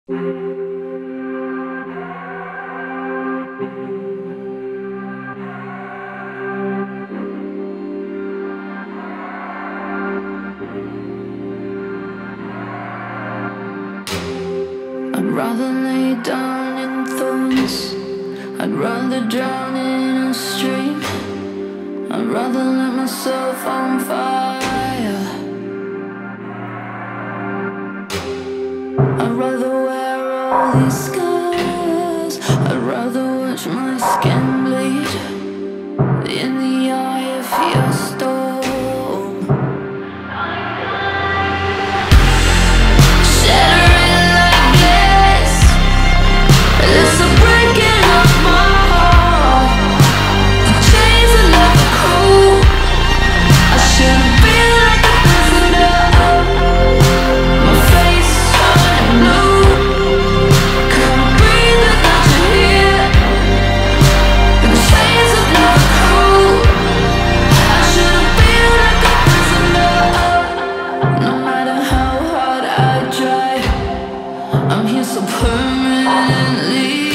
I'd rather lay down in thorns. I'd rather drown in a stream. I'd rather light myself on fire. I'd rather wear all these scars. I'd rather watch my skin bleed in the eye of your storm. Shattering like glass, it's a breaking of my heart. The chains are never cool. I shouldn't be like a prisoner. My face turning blue. Can't breathe without you here. The chains are never cool. I shouldn't be like a prisoner. No matter how hard I try, I'm here so permanently.